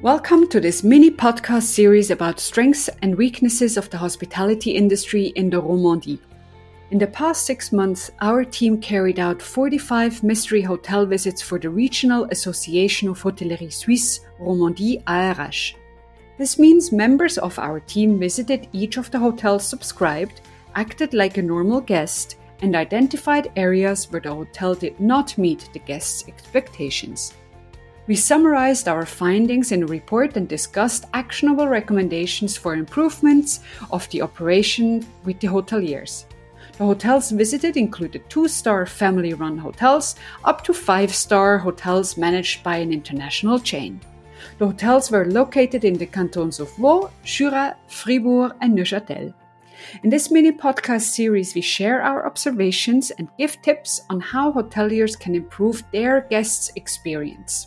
Welcome to this mini podcast series about strengths and weaknesses of the hospitality industry in the Romandie. In the past 6 months, our team carried out 45 mystery hotel visits for the Regional Association of Hotellerie Suisse, Romandie ARH. This means members of our team visited each of the hotels subscribed, acted like a normal guest, and identified areas where the hotel did not meet the guests' expectations. We summarized our findings in a report and discussed actionable recommendations for improvements of the operation with the hoteliers. The hotels visited included 2-star family-run hotels up to 5-star hotels managed by an international chain. The hotels were located in the cantons of Vaud, Jura, Fribourg and Neuchâtel. In this mini podcast series, we share our observations and give tips on how hoteliers can improve their guests' experience.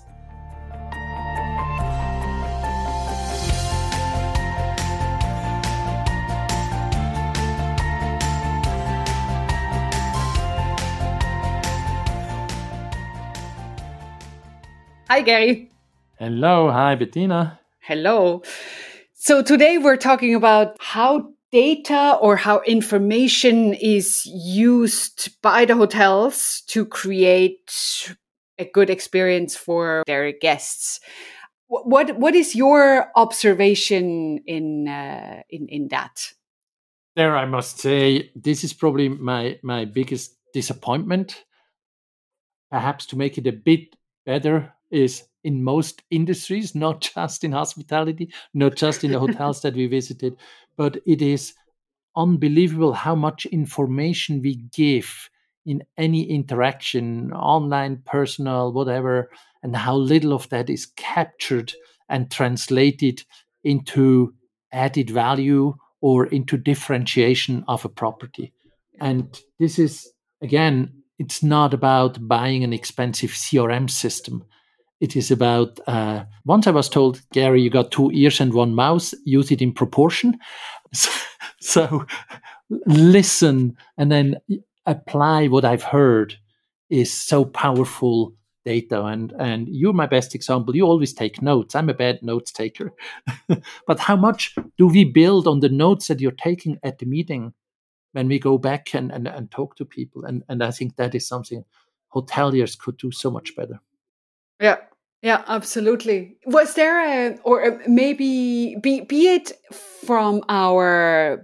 Hi, Gary. Hello. Hi, Bettina. Hello. So today we're talking about how data or how information is used by the hotels to create a good experience for their guests. What is your observation in that? There, I must say, this is probably my biggest disappointment. Perhaps to make it a bit better is in most industries, not just in hospitality, not just in the hotels that we visited, but it is unbelievable how much information we give in any interaction, online, personal, whatever, and how little of that is captured and translated into added value or into differentiation of a property. And this is, again, it's not about buying an expensive CRM system. It is about, once I was told, Gary, you got 2 ears and 1 mouth, use it in proportion. So listen and then apply what I've heard is so powerful data. And you're my best example. You always take notes. I'm a bad notes taker. But how much do we build on the notes that you're taking at the meeting when we go back and talk to people? And I think that is something hoteliers could do so much better. Yeah, absolutely. Was there maybe be it from our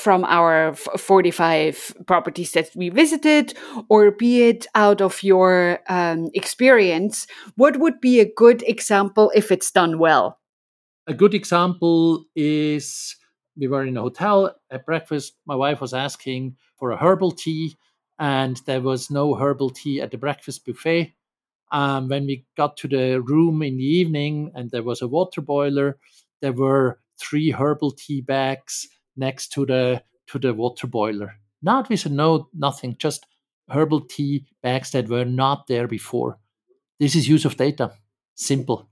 45 properties that we visited, or be it out of your experience, what would be a good example if it's done well? A good example is we were in a hotel at breakfast. My wife was asking for a herbal tea, and there was no herbal tea at the breakfast buffet. When we got to the room in the evening and there was a water boiler, there were 3 herbal tea bags next to the water boiler. Not with a note, nothing, just herbal tea bags that were not there before. This is use of data. Simple.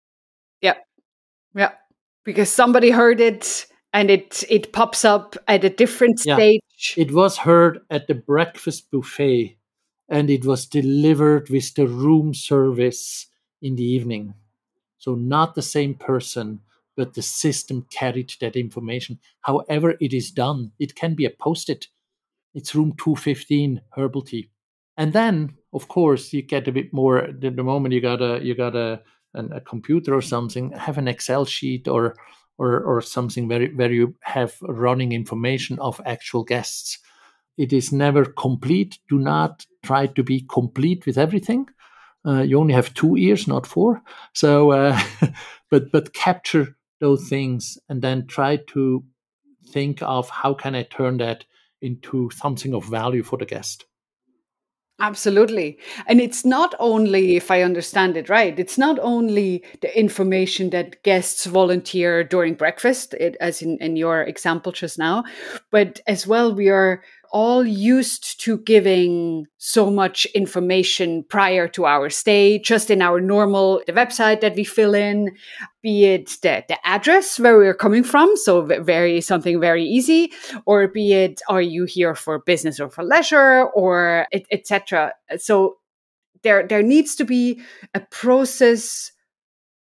Yeah, because somebody heard it and it pops up at a different stage. It was heard at the breakfast buffet and it was delivered with the room service in the evening. So not the same person, but the system carried that information. However it is done, it can be a post-it. It's room 215 herbal tea. And then, of course, you get a bit more. The moment you got a computer or something, have an Excel sheet or something where you have running information of actual guests. It is never complete. Do not try to be complete with everything. You only have 2 ears, not 4. So, but capture those things and then try to think of how can I turn that into something of value for the guest. Absolutely. And it's not only, if I understand it right, it's not only the information that guests volunteer during breakfast, as in your example just now, but as well, we are all used to giving so much information prior to our stay, just in our the website that we fill in, be it the address where we're coming from, so something very easy, or be it, are you here for business or for leisure, or etc. So there needs to be a process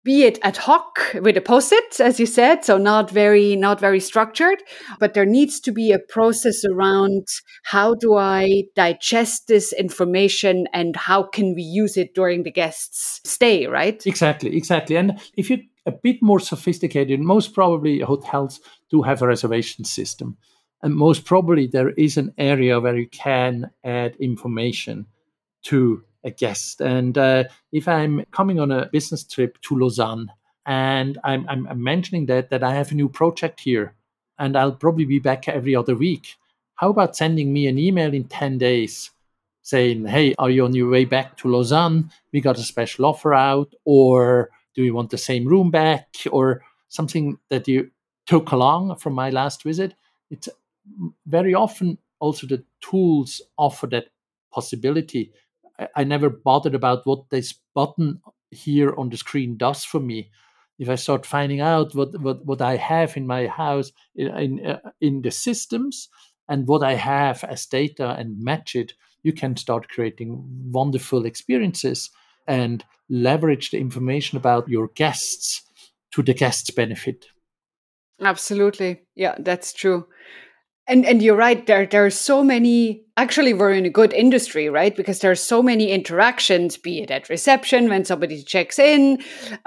be it ad hoc with a post-it, as you said, so not very structured, but there needs to be a process around how do I digest this information and how can we use it during the guest's stay, right? Exactly. And if you're a bit more sophisticated, most probably hotels do have a reservation system. And most probably there is an area where you can add information to a guest. And if I'm coming on a business trip to Lausanne and I'm mentioning that I have a new project here and I'll probably be back every other week, how about sending me an email in 10 days saying, hey, are you on your way back to Lausanne? We got a special offer out, or do you want the same room back, or something that you took along from my last visit? It's very often also the tools offer that possibility. I never bothered about what this button here on the screen does for me. If I start finding out what I have in my house in the systems and what I have as data and match it, you can start creating wonderful experiences and leverage the information about your guests to the guests' benefit. Absolutely. Yeah, that's true. And you're right, there are so many, actually we're in a good industry, right? Because there are so many interactions, be it at reception when somebody checks in,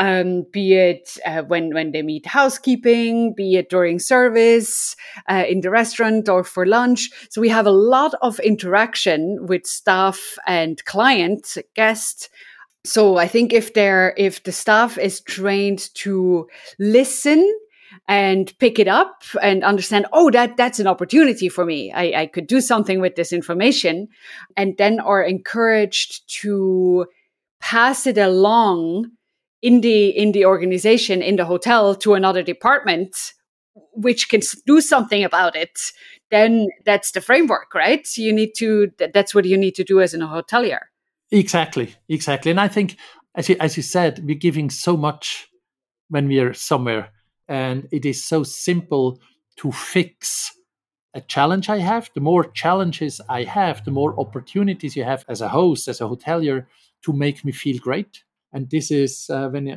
be it when they meet housekeeping, be it during service, in the restaurant or for lunch. So we have a lot of interaction with staff and client, guests. So I think if the staff is trained to listen and pick it up and understand, oh, that's an opportunity for me. I could do something with this information, and then are encouraged to pass it along in the organization, in the hotel, to another department, which can do something about it. Then that's the framework, right? So that's what you need to do as a hotelier. Exactly. And I think, as you said, we're giving so much when we are somewhere, and it is so simple to fix a challenge I have. The more challenges I have, the more opportunities you have as a host, as a hotelier, to make me feel great. And this is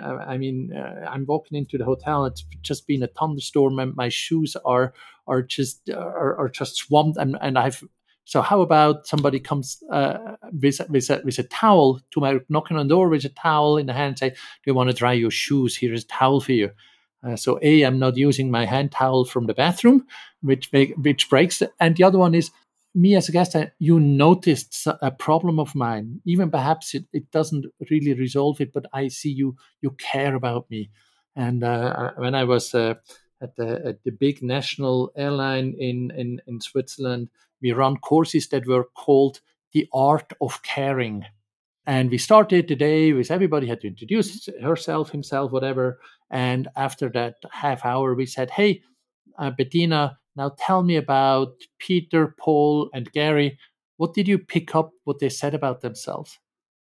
I'm walking into the hotel. It's just been a thunderstorm, and my shoes are just swamped, and I've. So how about somebody comes with a towel to my knocking on the door with a towel in the hand and say, "Do you want to dry your shoes? Here is a towel for you." So I'm not using my hand towel from the bathroom, which breaks. And the other one is me as a guest. You noticed a problem of mine, even perhaps it doesn't really resolve it, but I see you care about me. And when I was at the big national airline in Switzerland, we run courses that were called The Art of Caring. And we started the day with everybody had to introduce herself, himself, whatever. And after that half hour, we said, hey, Bettina, now tell me about Peter, Paul, and Gary. What did you pick up what they said about themselves?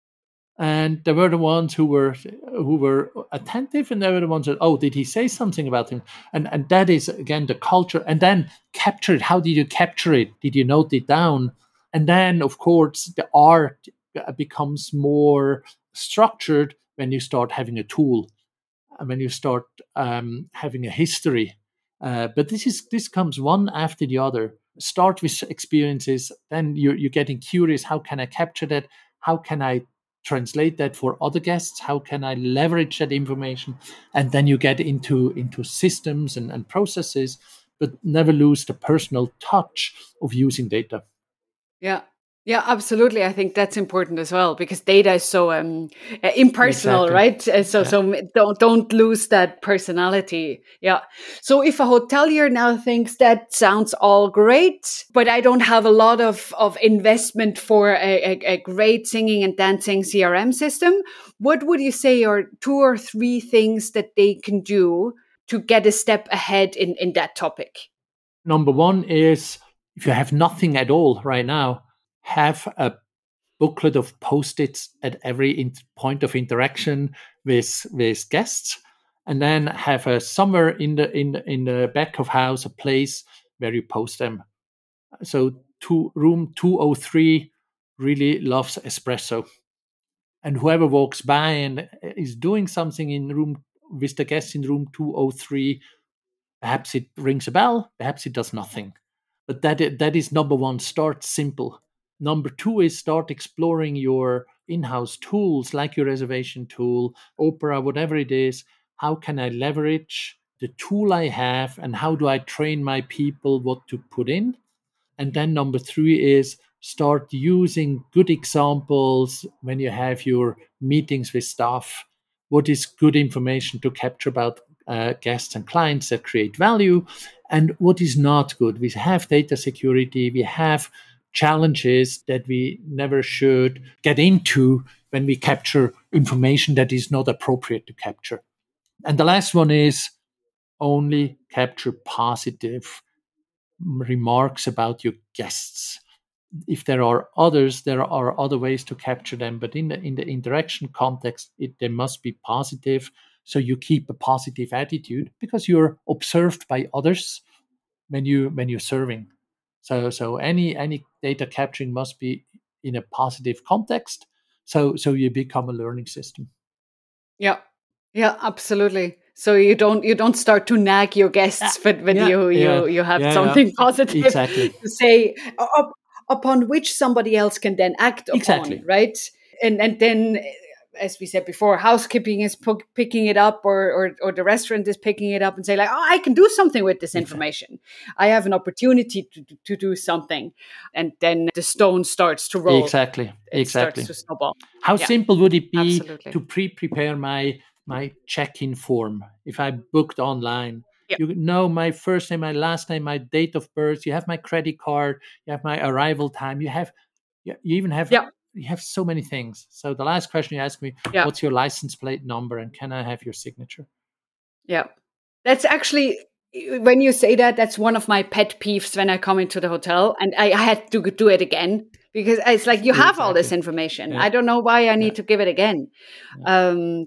And they were the ones who were attentive, and they were the ones that, oh, did he say something about him? And that is again the culture. And then capture it. How did you capture it? Did you note it down? And then, of course, the art becomes more structured when you start having a tool, and when you start having a history. But this comes one after the other. Start with experiences, then you're getting curious. How can I capture that? How can I translate that for other guests? How can I leverage that information? And then you get into systems and processes, but never lose the personal touch of using data. Yeah. Yeah, absolutely. I think that's important as well, because data is so impersonal, Exactly. right? So don't lose that personality. Yeah. So if a hotelier now thinks that sounds all great, but I don't have a lot of investment for a great singing and dancing CRM system, what would you say are 2 or 3 things that they can do to get a step ahead in that topic? Number one is, if you have nothing at all right now, have a booklet of post-its at every point of interaction with guests, and then have somewhere in the back of house a place where you post them. So room 203 really loves espresso, and whoever walks by and is doing something in room with the guests in room 203, perhaps it rings a bell, perhaps it does nothing. But that is number one, start simple. Number two is start exploring your in-house tools, like your reservation tool, Opera, whatever it is. How can I leverage the tool I have, and how do I train my people what to put in? And then number three is start using good examples when you have your meetings with staff. What is good information to capture about guests and clients that create value, and what is not good? We have data security, we have challenges that we never should get into when we capture information that is not appropriate to capture. And the last one is only capture positive remarks about your guests. If there are others, there are other ways to capture them, but in the interaction context, they must be positive. So you keep a positive attitude because you're observed by others when you're serving. So any data capturing must be in a positive context. So you become a learning system. Yeah, absolutely. So you don't start to nag your guests, but when you have something positive to say upon which somebody else can then act upon, right? And then, as we said before, housekeeping is picking it up, or the restaurant is picking it up and say like, oh, I can do something with this information. I have an opportunity to do something. And then the stone starts to roll. Exactly. Starts to snowball. How simple would it be to prepare my check-in form if I booked online? You know my first name, my last name, my date of birth. You have my credit card. You have my arrival time. You even have... You have so many things. So the last question you asked me, what's your license plate number, and can I have your signature? Yeah. That's actually, when you say that, that's one of my pet peeves when I come into the hotel, and I had to do it again because it's like, you have all this information. I don't know why I need to give it again. And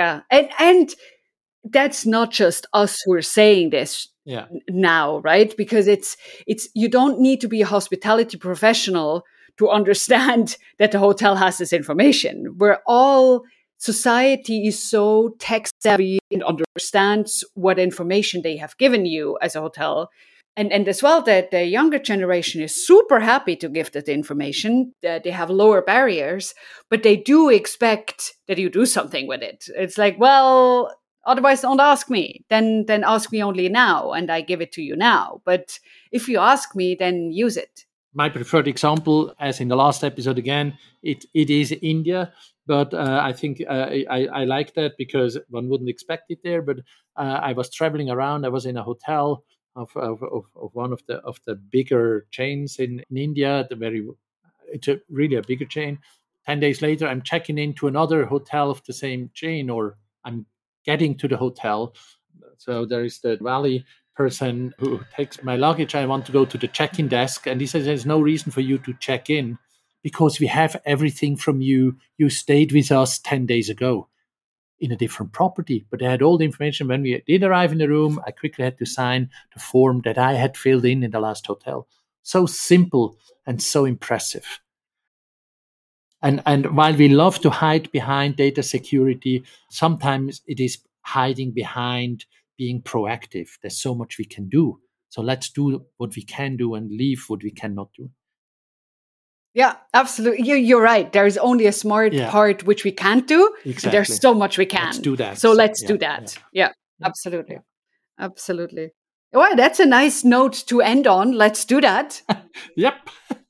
that's not just us who are saying this now, right? Because it's you don't need to be a hospitality professional to understand that the hotel has this information. Society is so tech savvy and understands what information they have given you as a hotel. And as well, that the younger generation is super happy to give that information. They have lower barriers, but they do expect that you do something with it. It's like, well, otherwise don't ask me. Then ask me only now, and I give it to you now. But if you ask me, then use it. My preferred example, as in the last episode again, it is India. But I think I like that because one wouldn't expect it there. But I was traveling around. I was in a hotel of one of the bigger chains in India. It's really a bigger chain. 10 days later, I'm checking into another hotel of the same chain, or I'm getting to the hotel. So there is the Valley person who takes my luggage. I want to go to the check-in desk, and he says there's no reason for you to check in because we have everything from you. You stayed with us 10 days ago in a different property, but I had all the information. When we did arrive in the room, I quickly had to sign the form that I had filled in the last hotel. So simple and so impressive. And while we love to hide behind data security, sometimes it is hiding behind being proactive. There's so much we can do. So let's do what we can do and leave what we cannot do. Yeah, absolutely. You're right. There's only a smart part which we can't do. Exactly. And there's so much we can. Let's do that. So let's do that. Yeah, absolutely. Yeah. Absolutely. Well, that's a nice note to end on. Let's do that. Yep.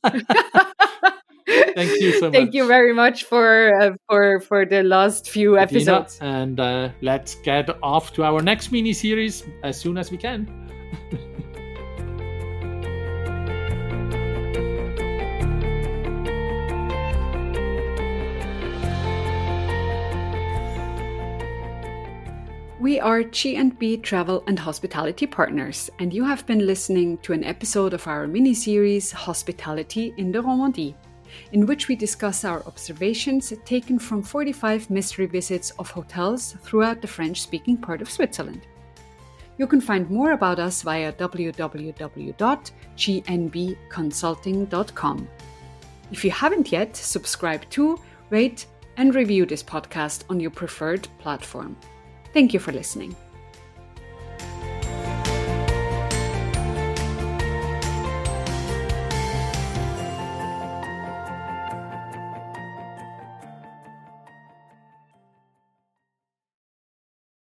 Thank you so much. Thank you very much for the last few episodes. And let's get off to our next mini-series as soon as we can. We are G&B Travel and Hospitality Partners, and you have been listening to an episode of our mini-series Hospitality in the Romandie, in which we discuss our observations taken from 45 mystery visits of hotels throughout the French-speaking part of Switzerland. You can find more about us via www.gnbconsulting.com. If you haven't yet, subscribe to, rate, and review this podcast on your preferred platform. Thank you for listening.